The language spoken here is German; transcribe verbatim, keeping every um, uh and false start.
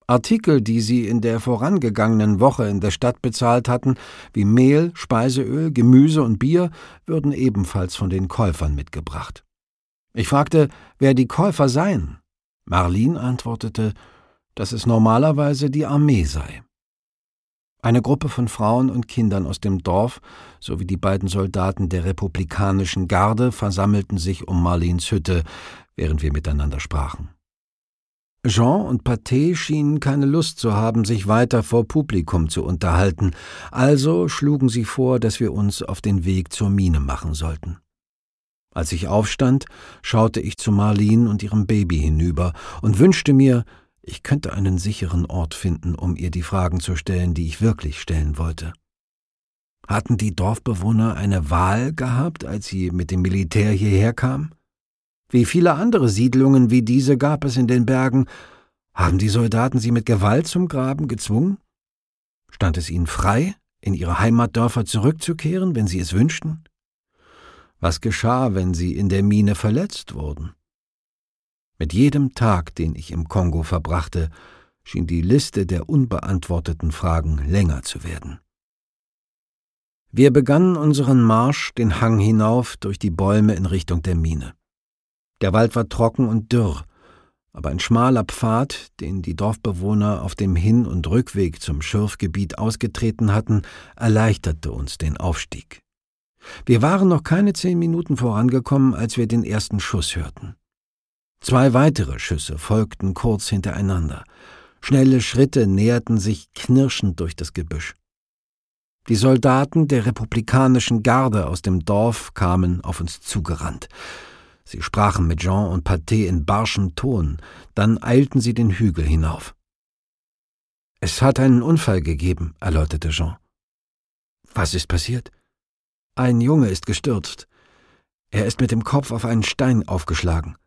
Artikel, die sie in der vorangegangenen Woche in der Stadt bezahlt hatten, wie Mehl, Speiseöl, Gemüse und Bier, würden ebenfalls von den Käufern mitgebracht. Ich fragte, wer die Käufer seien. Marlene antwortete, dass es normalerweise die Armee sei. Eine Gruppe von Frauen und Kindern aus dem Dorf sowie die beiden Soldaten der republikanischen Garde versammelten sich um Marlenes Hütte, während wir miteinander sprachen. Jean und Pathé schienen keine Lust zu haben, sich weiter vor Publikum zu unterhalten, also schlugen sie vor, dass wir uns auf den Weg zur Mine machen sollten. Als ich aufstand, schaute ich zu Marlene und ihrem Baby hinüber und wünschte mir, ich könnte einen sicheren Ort finden, um ihr die Fragen zu stellen, die ich wirklich stellen wollte. Hatten die Dorfbewohner eine Wahl gehabt, als sie mit dem Militär hierher kamen? Wie viele andere Siedlungen wie diese gab es in den Bergen. Haben die Soldaten sie mit Gewalt zum Graben gezwungen? Stand es ihnen frei, in ihre Heimatdörfer zurückzukehren, wenn sie es wünschten? Was geschah, wenn sie in der Mine verletzt wurden? Mit jedem Tag, den ich im Kongo verbrachte, schien die Liste der unbeantworteten Fragen länger zu werden. Wir begannen unseren Marsch den Hang hinauf durch die Bäume in Richtung der Mine. Der Wald war trocken und dürr, aber ein schmaler Pfad, den die Dorfbewohner auf dem Hin- und Rückweg zum Schürfgebiet ausgetreten hatten, erleichterte uns den Aufstieg. Wir waren noch keine zehn Minuten vorangekommen, als wir den ersten Schuss hörten. Zwei weitere Schüsse folgten kurz hintereinander. Schnelle Schritte näherten sich knirschend durch das Gebüsch. Die Soldaten der republikanischen Garde aus dem Dorf kamen auf uns zugerannt. Sie sprachen mit Jean und Pathé in barschem Ton, dann eilten sie den Hügel hinauf. »Es hat einen Unfall gegeben«, erläuterte Jean. »Was ist passiert?« »Ein Junge ist gestürzt. Er ist mit dem Kopf auf einen Stein aufgeschlagen.